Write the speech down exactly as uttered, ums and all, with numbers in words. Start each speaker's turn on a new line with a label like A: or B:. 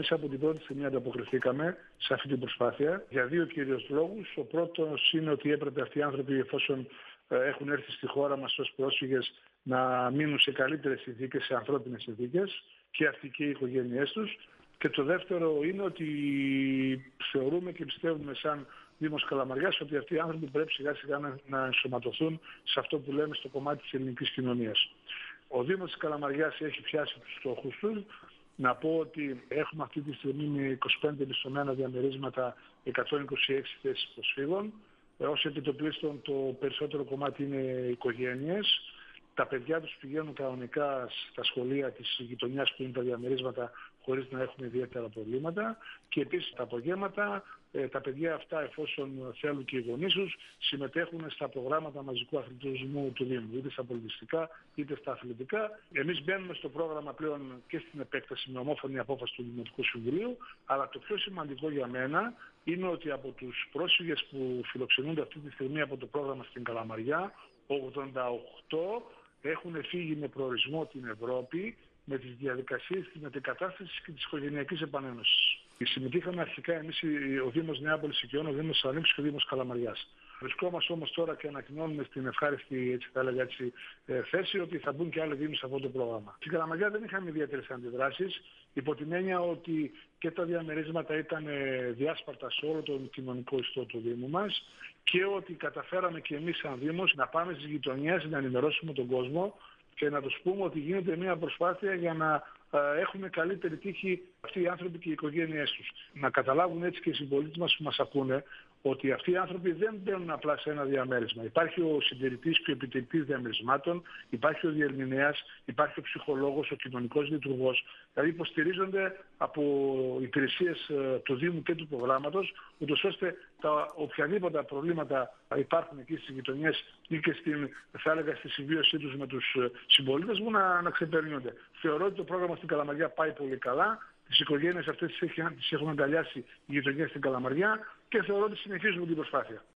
A: εμείς από την πρώτη στιγμή ανταποκριθήκαμε σε αυτή την προσπάθεια για δύο κυρίως λόγους. Ο πρώτος είναι ότι έπρεπε αυτοί οι άνθρωποι, εφόσον έχουν έρθει στη χώρα μας ως πρόσφυγες, να μείνουν σε καλύτερες συνθήκες, σε ανθρώπινες συνθήκες, και αυτοί και οι οικογένειές τους. Και το δεύτερο είναι ότι θεωρούμε και πιστεύουμε σαν Δήμος Καλαμαριάς ότι αυτοί οι άνθρωποι πρέπει σιγά σιγά να, να ενσωματωθούν σε αυτό που λέμε στο κομμάτι της ελληνικής κοινωνίας. Ο Δήμος της Καλαμαριάς έχει πιάσει τους στόχους του. Να πω ότι έχουμε αυτή τη στιγμή με είκοσι πέντε μισθωμένα διαμερίσματα εκατόν είκοσι έξι θέσεις προσφύγων. Ως επιτοπλίστων το περισσότερο κομμάτι είναι οικογένειες. Τα παιδιά τους πηγαίνουν κανονικά στα σχολεία της γειτονιάς που είναι τα διαμερίσματα χωρίς να έχουν ιδιαίτερα προβλήματα. Και επίσης τα απογεύματα τα παιδιά αυτά, εφόσον θέλουν και οι γονείς τους, συμμετέχουν στα προγράμματα μαζικού αθλητισμού του Δήμου, είτε στα πολιτιστικά είτε στα αθλητικά. Εμείς μπαίνουμε στο πρόγραμμα πλέον και στην επέκταση με ομόφωνη απόφαση του Δημοτικού Συμβουλίου, αλλά το πιο σημαντικό για μένα είναι ότι από τους πρόσφυγες που φιλοξενούνται αυτή τη στιγμή από το πρόγραμμα στην Καλαμαριά, ογδόντα οκτώ έχουν φύγει με προορισμό την Ευρώπη με τις διαδικασίες της μετεγκατάστασης και της οικογενειακής επανένωσης. Συμμετείχαμε αρχικά εμείς, ο Δήμος Νεάπολης Οικειών, ο Δήμος Θεσσαλονίκης και ο Δήμος Καλαμαριάς. Βρισκόμαστε όμως τώρα και ανακοινώνουμε στην ευχάριστη, έτσι θα έλεγα, έτσι, θέση ότι θα μπουν και άλλοι δήμοι σε αυτό το πρόγραμμα. Στην Καλαμαριά δεν είχαμε ιδιαίτερες αντιδράσεις, υπό την έννοια ότι και τα διαμερίσματα ήταν διάσπαρτα σε όλο τον κοινωνικό ιστό του Δήμου μας και ότι καταφέραμε και εμείς σαν Δήμος να πάμε στις γειτονιές, να ενημερώσουμε τον κόσμο και να τους πούμε ότι γίνεται μια προσπάθεια για να ε, έχουν καλύτερη τύχη αυτοί οι άνθρωποι και οι οικογένειές τους. Να καταλάβουν έτσι και οι συμπολίτες μας που μας ακούνε ότι αυτοί οι άνθρωποι δεν μπαίνουν απλά σε ένα διαμέρισμα. Υπάρχει ο συντηρητής και ο επιτηρητής διαμερισμάτων, υπάρχει ο διερμηνέας, υπάρχει ο ψυχολόγος, ο κοινωνικός λειτουργός. Δηλαδή υποστηρίζονται από υπηρεσίες του Δήμου και του προγράμματος, ούτως ώστε τα οποιαδήποτε προβλήματα υπάρχουν εκεί στις γειτονιές ή και στην, θα έλεγα, στη συμβίωσή τους με τους συμπολίτες μου να, να ξεπερνιούνται. Θεωρώ ότι το πρόγραμμα στην Καλαμαριά πάει πολύ καλά. Τις οικογένειες αυτές τις έχουν αγκαλιάσει οι γειτονιές στην Καλαμαριά και θεωρώ ότι συνεχίζουμε την προσπάθεια.